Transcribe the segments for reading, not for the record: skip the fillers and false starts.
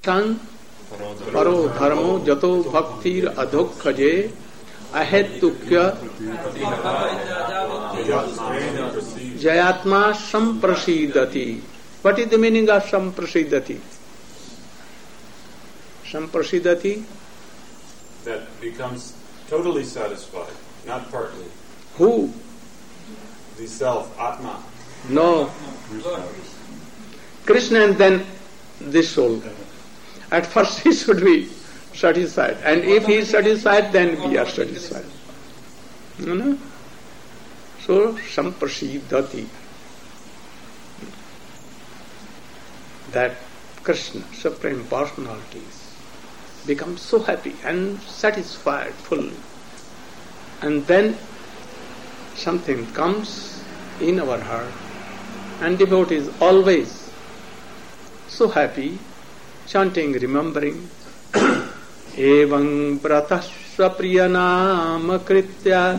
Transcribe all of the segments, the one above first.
tang paro dharmo jato bhaktir adhokkhaje ahetukya jayatma samprasidati. What is the meaning of samprasidati? Samprasidati? That becomes totally satisfied, not partly. Who? The self, Atma. No. Krishna and then this soul. At first he should be satisfied. And if he is satisfied, then we are satisfied. You know? So, samprasidati. That Krishna, Supreme Personality, becomes so happy and satisfied fully. And then something comes in our heart, and devotee is always so happy, chanting, remembering, Evang pratasva priyanam kritya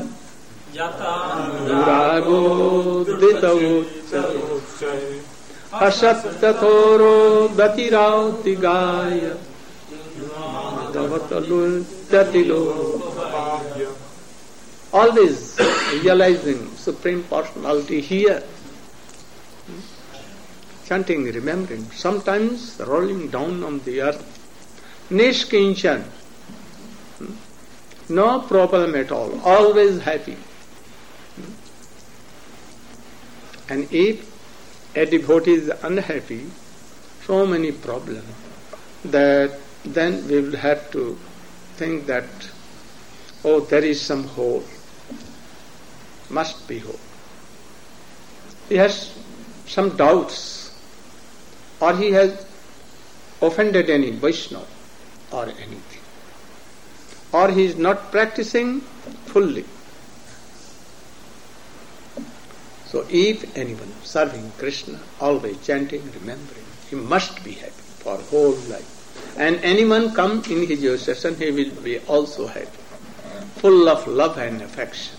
Nurago ditauchay Asatyathoro datirauti gaya Madhavatalul tatilo. Always realizing Supreme Personality here. Chanting, remembering, sometimes rolling down on the earth. Nishkinchan. No problem at all. Always happy. And if a devotee is unhappy, so many problems, that then we will have to think that, oh, there is some hole. Must be hole. He has some doubts, or he has offended any Vaishnava or anything, or he is not practicing fully. So if anyone serving Krishna, always chanting, remembering, he must be happy for whole life. And anyone come in his association, he will be also happy, full of love and affection.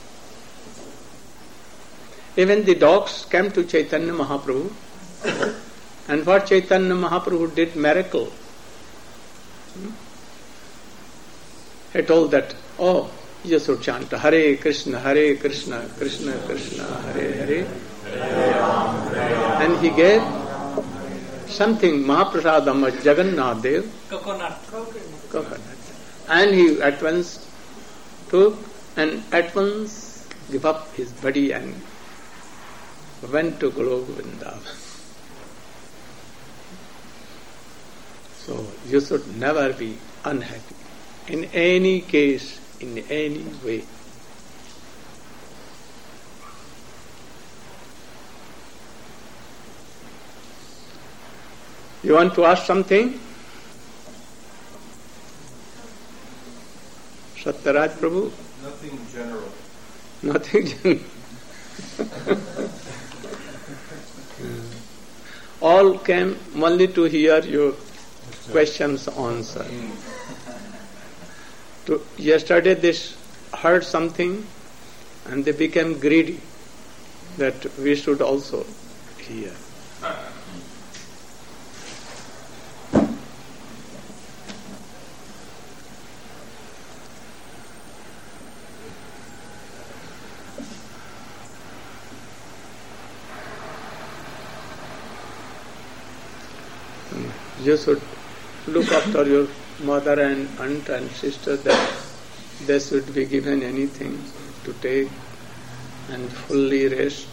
Even the dogs came to Chaitanya Mahaprabhu, and what Chaitanya Mahaprabhu did miracle. He told that, oh, you should chant Hare Krishna, Krishna Krishna, Hare Hare. And he gave something, Mahaprasadam Jagannath Dev, coconut. And he at once took and at once gave up his body and went to Golok Vrindavan. So you should never be unhappy in any case, in any way. You want to ask something? Satyaraj Prabhu? Nothing general. Nothing general. All came only to hear your questions answered. Yesterday they heard something and they became greedy that we should also hear. You should look after your mother and aunt and sister, that they should be given anything to take and fully rest.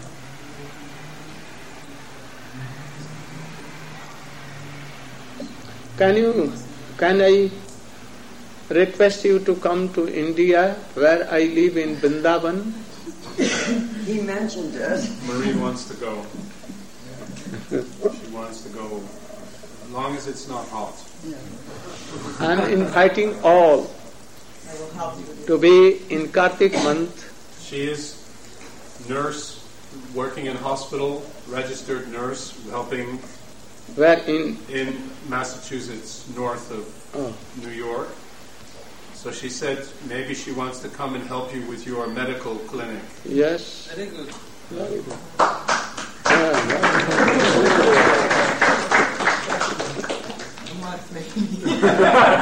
Can I request you to come to India, where I live in Vrindavan? He mentioned it. Marie wants to go. She wants to go, as long as it's not hot. Yeah. I'm inviting all to be in Kartik month. She is nurse, working in hospital, registered nurse, helping Where in Massachusetts, north of New York. So she said maybe she wants to come and help you with your medical clinic. Yes. Very good. Very good.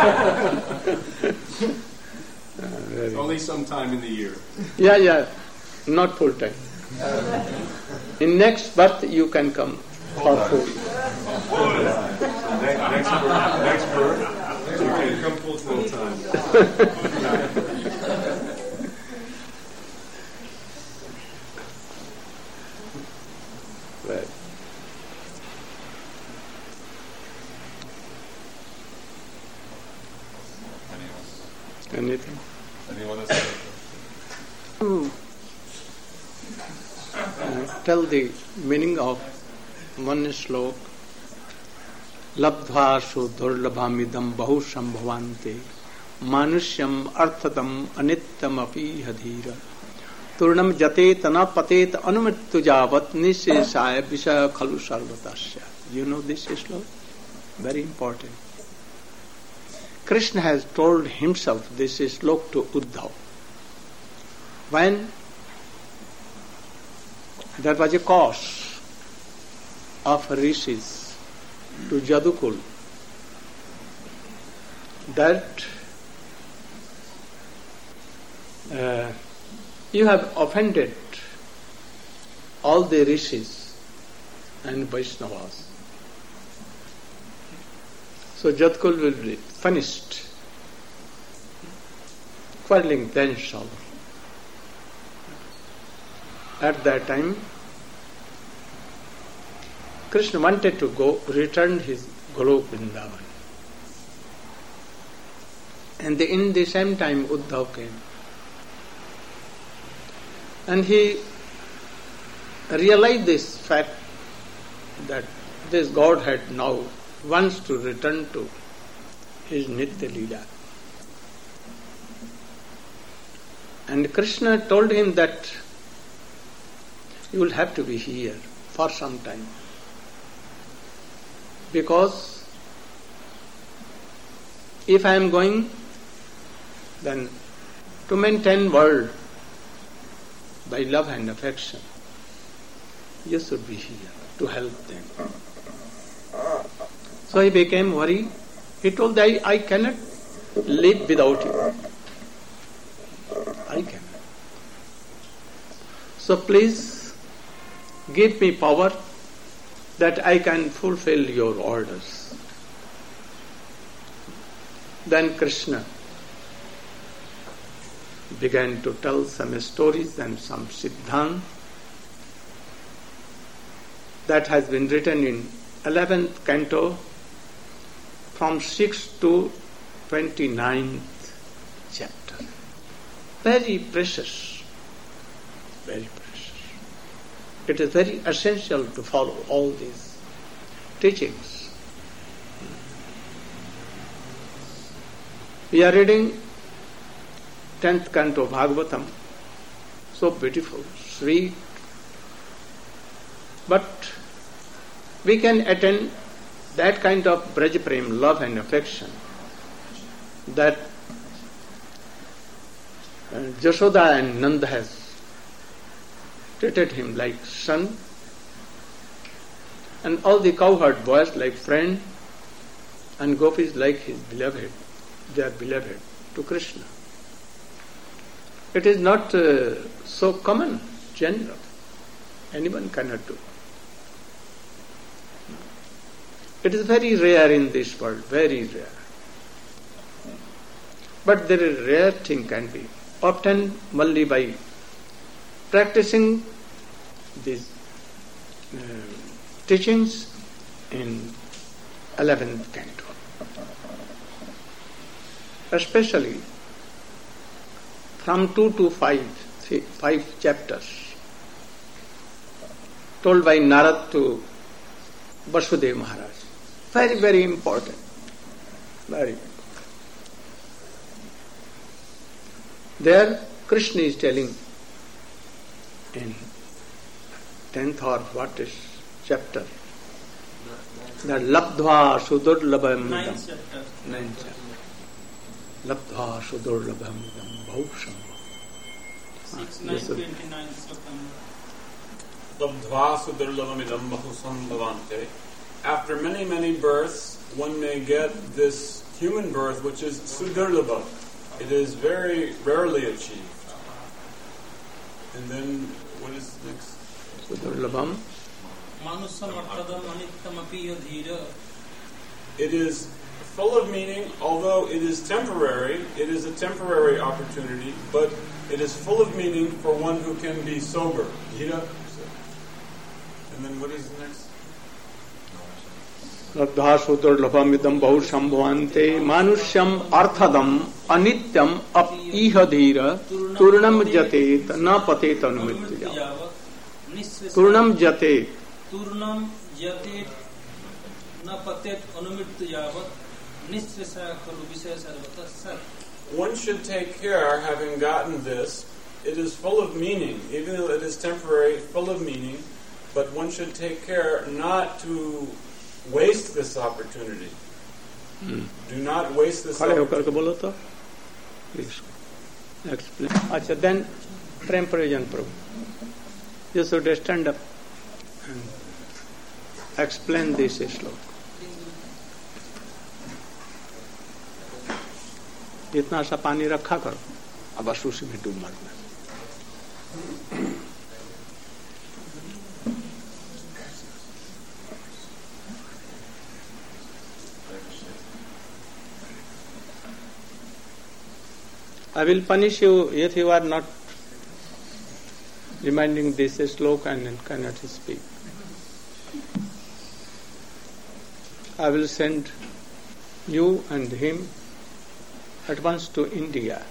It's only sometime in the year. Yeah, not full time. In next birth you can come for full. Next birth, you can come full time. Right. Anything? Anyone else? Tell the meaning of one slok. Labdhasu durlabhamidam bahusham bhavante manusyam arthatam anityam api hadhira turnam jatetana patet anumittu javat nisheshaya vishaya khalu sarvatasya. You know this slok? Very important. Krishna has told himself this slok to Uddhav. When there was a cause of rishis to Jadukul that you have offended all the rishis and Vaishnavas. So Jadukul will be punished, quarreling themselves. At that time, Krishna wanted to return his Golok Vrindavan. And in the same time Uddhav came. And he realized this fact that this Godhead now wants to return to his Nitya Leela. And Krishna told him that you will have to be here for some time. Because if I am going, then to maintain world by love and affection, you should be here to help them. So he became worried. He told that I cannot live without you. I cannot. So please give me power that I can fulfill your orders. Then Krishna began to tell some stories and some siddhant that has been written in 11th canto from 6th to 29th chapter. Very precious, very precious. It is very essential to follow all these teachings. We are reading 10th canto Bhagavatam, so beautiful, sweet, but we can attain that kind of Braj Prem, love and affection that Jashoda and Nanda has treated him like son, and all the cowherd boys like friend, and gopis like his beloved. They are beloved to Krishna. It is not so common, general. Anyone cannot do. It is very rare in this world, very rare. But there is rare thing can be obtained only by practicing these teachings in 11th canto. Especially from 2 to 5 chapters told by Narad to Vasudeva Maharaj. Very, very important. Very important. There Krishna is telling in 10th or what is chapter, that Labdhva Sudurlabham 9th chapter. 9th chapter. Labdhva Sudurlabham Bhausham. 6:9:29 slokam. Labdhva sudurlabhamidam bahusam bhavante. After many, many births, one may get this human birth, which is sudurlabha. It is very rarely achieved. And then, what is next? Sudurlabham. It is full of meaning, although it is temporary. It is a temporary opportunity, but it is full of meaning for one who can be sober. Dhira. And then what is the next? Labdha sudurlabham idam bahut sambhavante manusyam arthadam anityam iha dhira turnam jatet na patet anumritya. Turnam jatet. Turnam jatet na patet anumritya. One should take care, having gotten this, it is full of meaning, even though it is temporary, full of meaning, but one should take care not to waste this opportunity. Do not waste this opportunity. Please explain. Achha, then Prem-Prayojan Prabhu, you should stand up and explain this sloka. इतना सा पानी रखा करो, अब बस उसी में डूब मरना. I will punish you if you are not reminding this sloka and cannot speak. I will send you and him at once to India.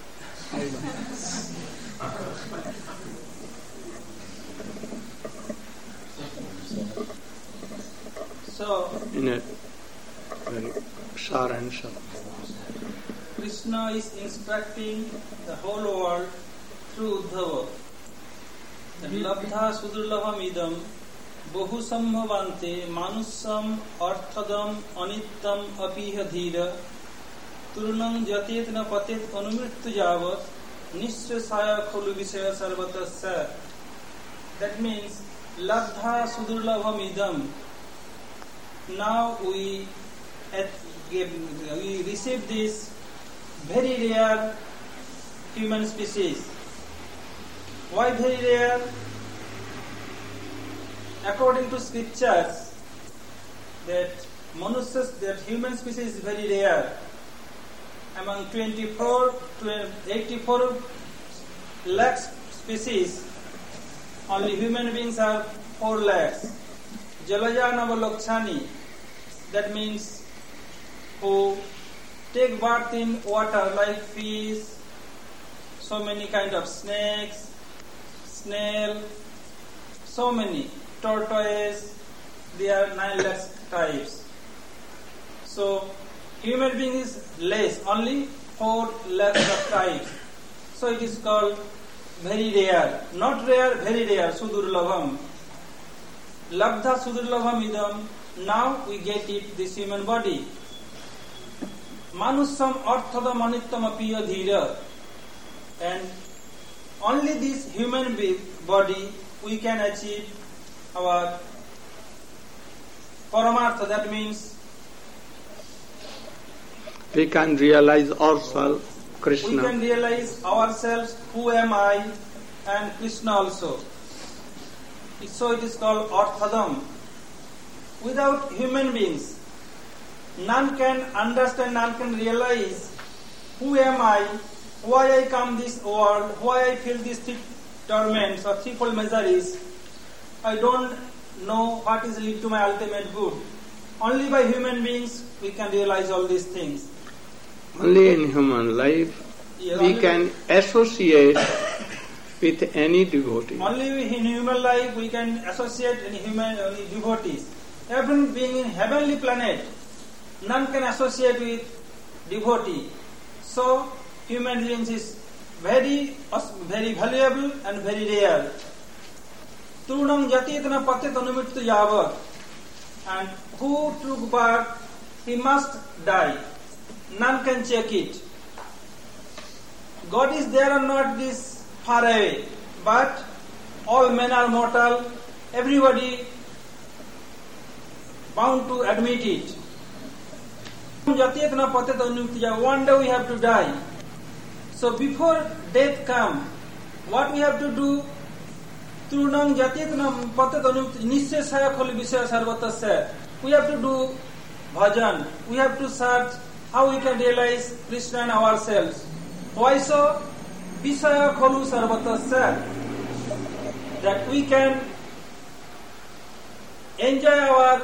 So, in a very sar and sar. Krishna is instructing the whole world through Uddhava. Labdha sudurlabham idam bahu sambhavante manusyam arthadam anityam apiha dhira turnam jatet na patet anumrittu javat nishchasaya kholu visaya sarvatasya. That means labdha sudurlabham idam. Now we receive this very rare human species. Why very rare? According to scriptures, that human species is very rare. Among 84 lakhs species, only human beings are 4 lakhs. Jalaja Navalokshani, that means who take birth in water like fish, so many kind of snakes, snail, so many, tortoise, there are 9 lakhs types. So human being is less, only 4 lakhs of types. So it is called very rare, not rare, very rare, sudurlabham. Labdha sudurlabham idam, now we get it, this human body. Manusyam arthadam anityam apiya dhira. And only this human body we can achieve our paramartha, that means we can realize ourselves, Krishna. We can realize ourselves, who am I, and Krishna also. So it is called arthadam. Without human beings, none can understand, none can realize who am I, why I come this world, why I feel these three torments or threefold miseries. I don't know what is lead to my ultimate good. Only by human beings we can realize all these things. Only in human life we can associate with any devotee. Only in human life we can associate any devotees. Even being in heavenly planet, none can associate with devotee. So human beings is very valuable and very rare. Turnam jatitana patit anumrittu yavat. And who took birth, he must die. None can check it. God is there or not this far away, but all men are mortal. Everybody bound to admit it. One day we have to die. So before death come, what we have to do? We have to do bhajan. We have to search how we can realize Krishna in ourselves. Why so? Visaya kholu sarvatasya. That we can enjoy our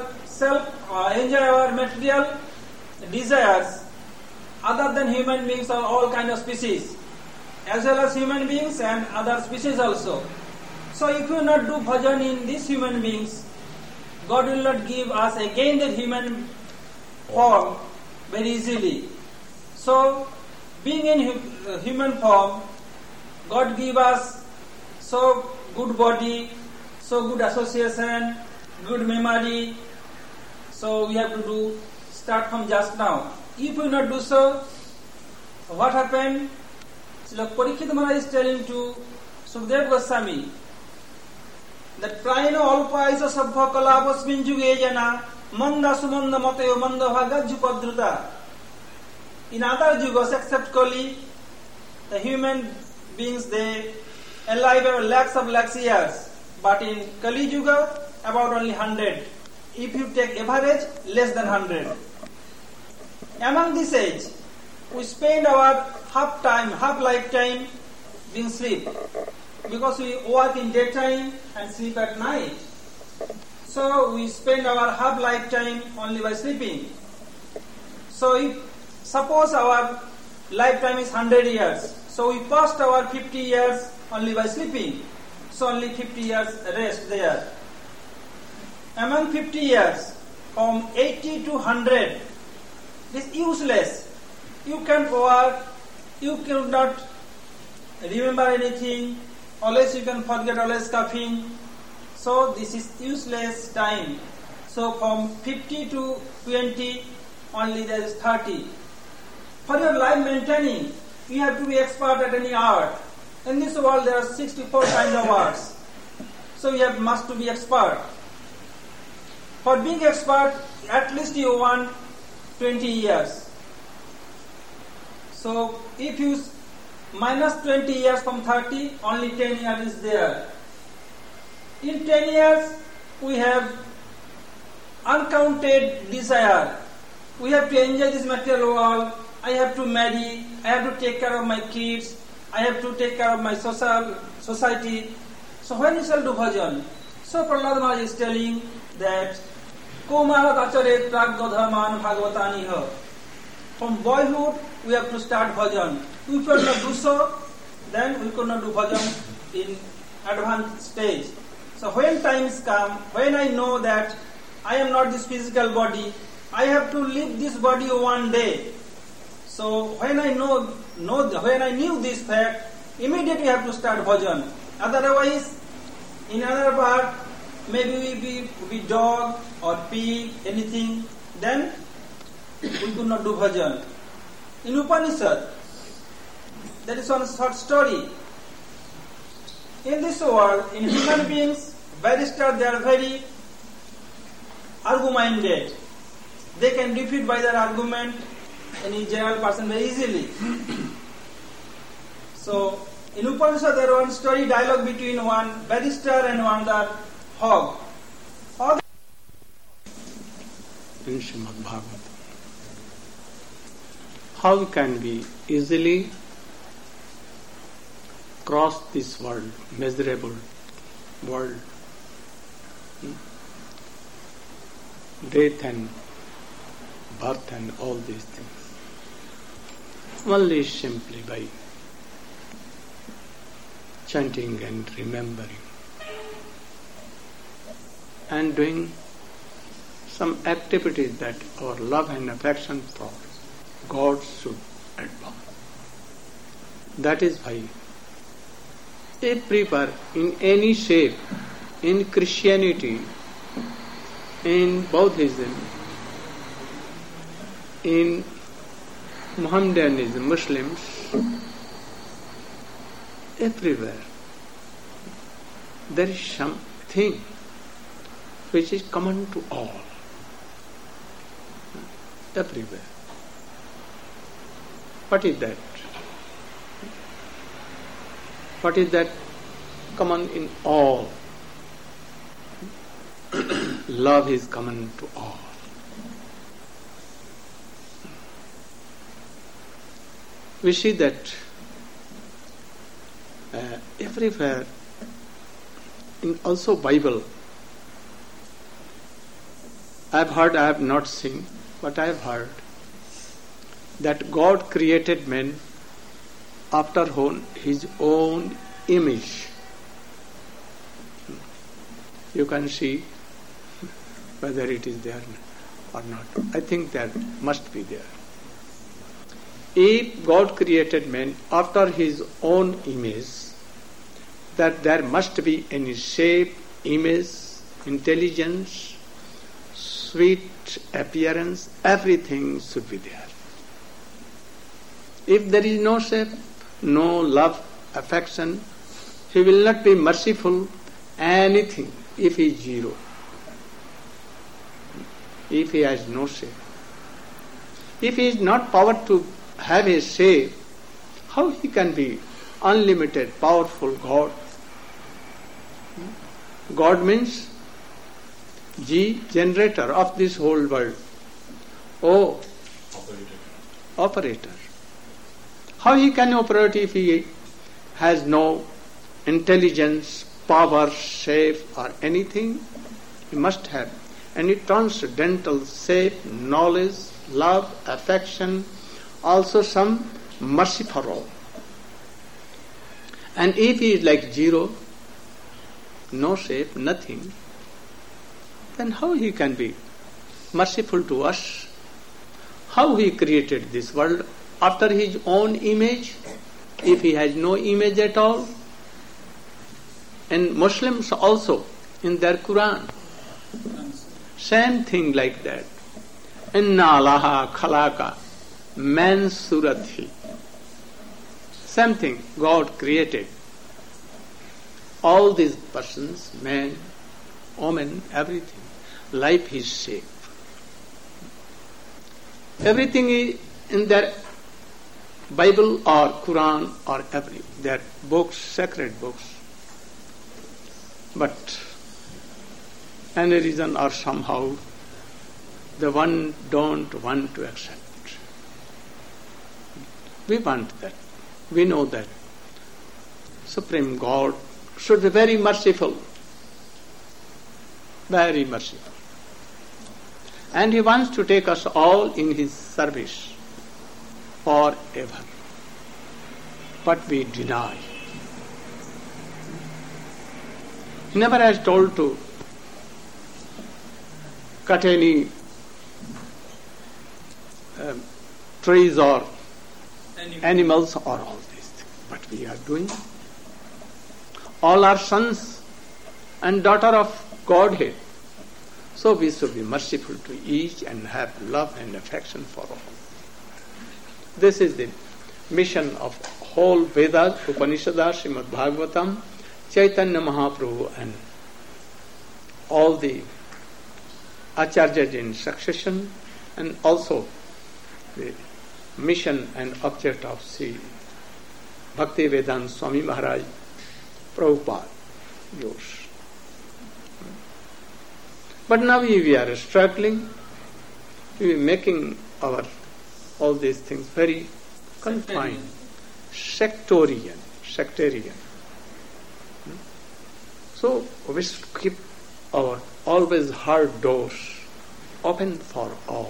material desires other than human beings or all kind of species, as well as human beings and other species also. So if we not do bhajan in these human beings, God will not give us again the human form very easily. So being in human form, God give us so good body, so good association, good memory. So we have to start from just now. If we not do so, what happened? Srila Parikshit Maharaj is telling to Sukadeva Goswami that Prayana Alpa is a Sabha Kalapasmin Jugejana Manda Sumanda Matayo Manda Hagajupadruta. In other Jugas except Kali, the human beings they alive about lakhs years, but in Kali Juga about only 100. If you take average, less than 100. Among this age, we spend our half lifetime being sleep, because we work in daytime and sleep at night. So we spend our half lifetime only by sleeping. So if suppose our lifetime is 100 years, so we passed our 50 years only by sleeping. So only 50 years rest there. Among 50 years, from 80 to 100, is useless. You can't work, you cannot remember anything, always you can forget, always coughing. So this is useless time. So from 50 to 20, only there is 30. For your life maintaining, you have to be expert at any art. In this world there are 64 kinds of arts. So you must to be expert. For being expert, at least you want 20 years. So if you minus 20 years from 30, only 10 years is there. In 10 years, we have uncounted desire. We have to enjoy this material world. I have to marry. I have to take care of my kids. I have to take care of my society. So when you shall do bhajan? So Prahlad Maharaj is telling that Komarat Acharet Pragdodhaman Bhagavataniha. From boyhood, we have to start bhajan. If we could not do so, then we could not do bhajan in advanced stage. So when times come, when I know that I am not this physical body, I have to leave this body one day. So when I when I knew this fact, immediately I have to start bhajan. Otherwise, in another part, maybe we be dog or pig, anything, then we could not do bhajan. In Upanishad, there is one short story. In this world, in human beings, barristers, they are very argumentative. They can defeat by their argument any general person very easily. So, in Upanishad, there is one story dialogue between one barrister and one hog. In Srimad Bhagavatam, how can we easily cross this world, miserable world, death and birth and all these things? Only simply by chanting and remembering and doing some activities that our love and affection for God should advance. That is why everywhere, in any shape, in Christianity, in Buddhism, in Mohammedanism, Muslims, everywhere, there is something which is common to all. Everywhere. What is that? What is that common in all? Love is common to all. We see that everywhere, in also Bible, I have not seen, but I have heard that God created man after his own image. You can see whether it is there or not. I think that must be there. If God created man after his own image, that there must be any shape, image, intelligence, sweet appearance, everything should be there. If there is no shape, no love, affection, he will not be merciful anything if he is zero. If he has no shape. If he is not power to have a shape, how he can be unlimited, powerful God? God means G, generator of this whole world. O, operator. How he can operate if he has no intelligence, power, shape or anything? He must have any transcendental shape, knowledge, love, affection, also some mercy for all. And if he is like zero, no shape, nothing, then how he can be merciful to us? How he created this world after his own image, if he has no image at all? And Muslims also, in their Quran, same thing like that. Inna Allaha khalaka man surathi. Same thing, God created all these persons, man, woman, everything. Life is shape. Everything is in their Bible or Quran or their books, sacred books. But any reason or somehow the one don't want to accept. We want that. We know that Supreme God should be very merciful. Very merciful. And He wants to take us all in His service forever. But we deny. He never has told to cut any trees or animals or all these things. But we are doing. All are sons and daughter of Godhead. So we should be merciful to each and have love and affection for all. This is the mission of whole Vedas, Upanishads, Srimad Bhagavatam, Chaitanya Mahaprabhu and all the Acharyas in succession, and also the mission and object of Sri Bhaktivedanta Swami Maharaj Prabhupada. Yours. But now we are struggling, we are making all these things very confined, sectarian. So we should keep our always heart doors open for all.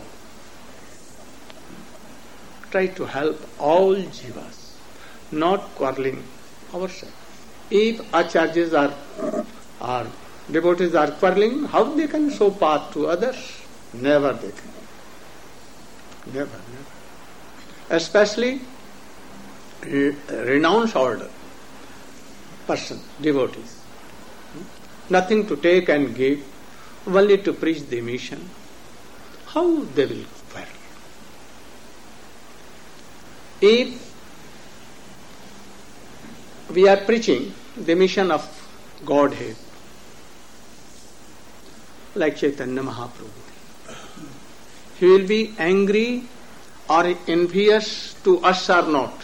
Try to help all jivas, not quarreling ourselves. If acharyas are devotees are quarreling, how they can show path to others? Never they can. Never. Especially renounced order person, devotees. Nothing to take and give, only to preach the mission. How they will quarrel? If we are preaching the mission of Godhead, like Chaitanya Mahaprabhu, he will be angry or envious to us or not,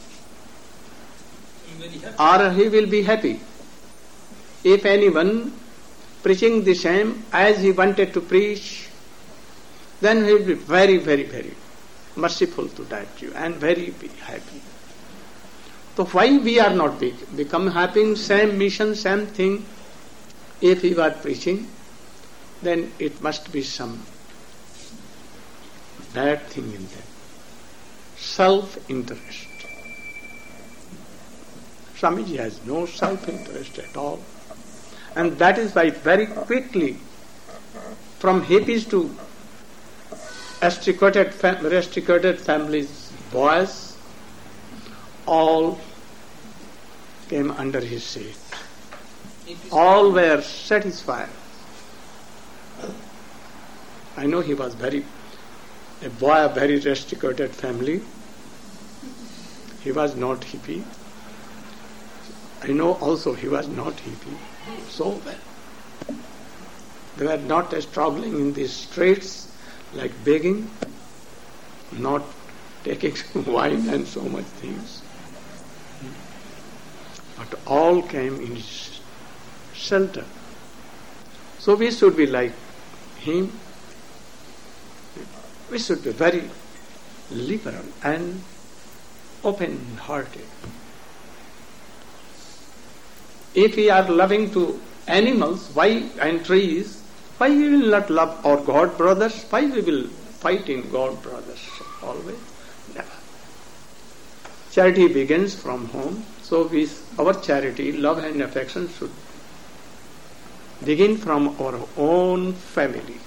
or he will be happy. If anyone preaching the same as he wanted to preach, then he will be very, very, very merciful to that Jew and very happy. So why we are not become happy in same mission, same thing? If we are preaching, then it must be some bad thing in them. Self-interest. Swamiji has no self-interest at all. And that is why very quickly, from hippies to restricted families, boys, all came under his shade. All were satisfied. I know he was a boy of very restricted family. He was not hippie. I know also he was not hippie. So well. They were not struggling in the streets like begging, not taking wine and so much things. But all came in his shelter. So we should be like him. We should be very liberal and open-hearted. If we are loving to animals and trees, why we will not love our God brothers? Why we will fight in God brothers always? Never. Charity begins from home, so our charity, love and affection should begin from our own family.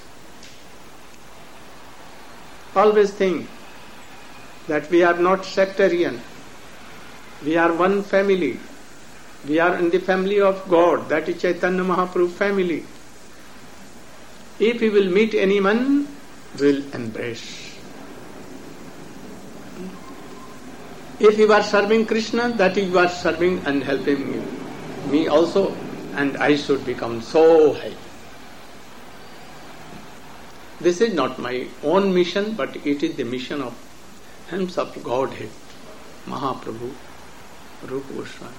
Always think that we are not sectarian. We are one family. We are in the family of God, that is Chaitanya Mahaprabhu family. If we will meet anyone, we will embrace. If you are serving Krishna, that you are serving and helping me also, and I should become so high. This is not my own mission, but it is the mission of himself, Godhead, Mahaprabhu, Rupa Goswami.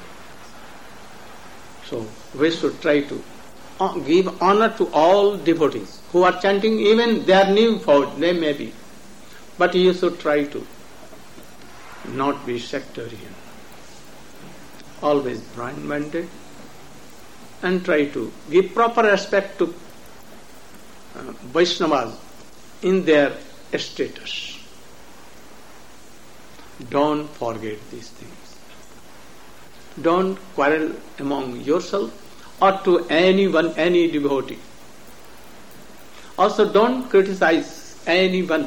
So we should try to give honor to all devotees who are chanting, even they are new for they may be. But you should try to not be sectarian. Always blind-minded, and try to give proper respect to Vaishnavas in their status. Don't forget these things. Don't quarrel among yourself or to anyone, any devotee. Also don't criticize anyone.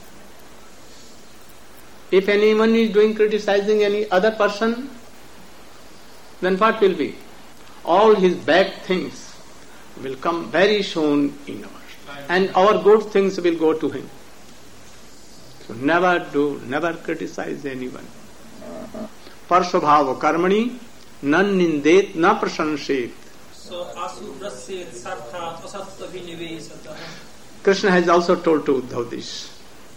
If anyone is criticizing any other person, then what will be? All his bad things will come very soon in our life, and our good things will go to him. So never criticize anyone. Parsvabhava karmani nan nindet na prasanset. Krishna has also told to Uddhav this.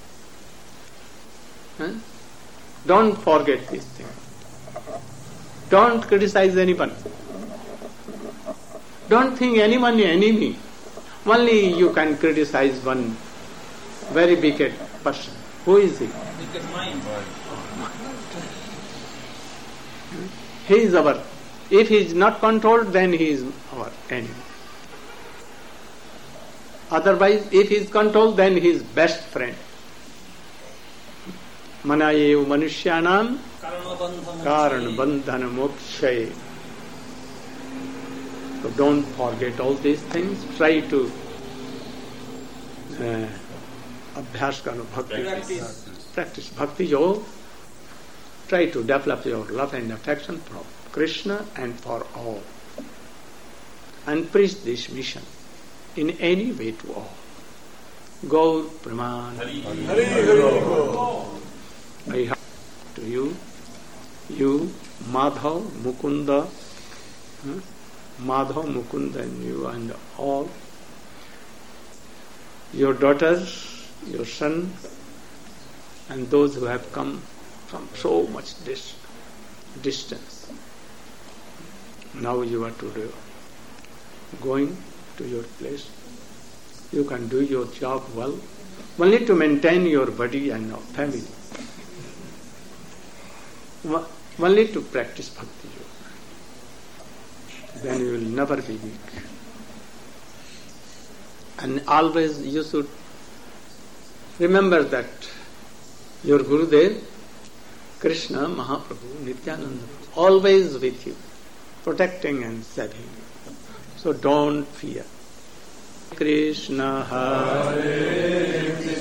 Don't forget this thing. Don't criticize anyone. Don't think anyone is enemy. Only you can criticize one very wicked person. Who is he? Wicked mind. He is if he is not controlled, then he is our enemy. Otherwise, if he is controlled, then he is best friend. Manayev manushyanam karan bandhana mokshaye. So don't forget all these things. Try to abhyas karo bhakti. Practice bhakti yoga. Try to develop your love and affection for Krishna and for all. And preach this mission in any way to all. Gaur Praman. I have to you, Madhav, Mukunda, and you and all your daughters, your son, and those who have come from so much distance. Now you are to do going to your place. You can do your job well, only to maintain your body and your family. Only to practice bhakti yoga. Then you will never be weak. And always you should remember that your Gurudev, Krishna, Mahaprabhu, Nityananda, always with you, protecting and saving you. So don't fear. Krishna Hare Krishna.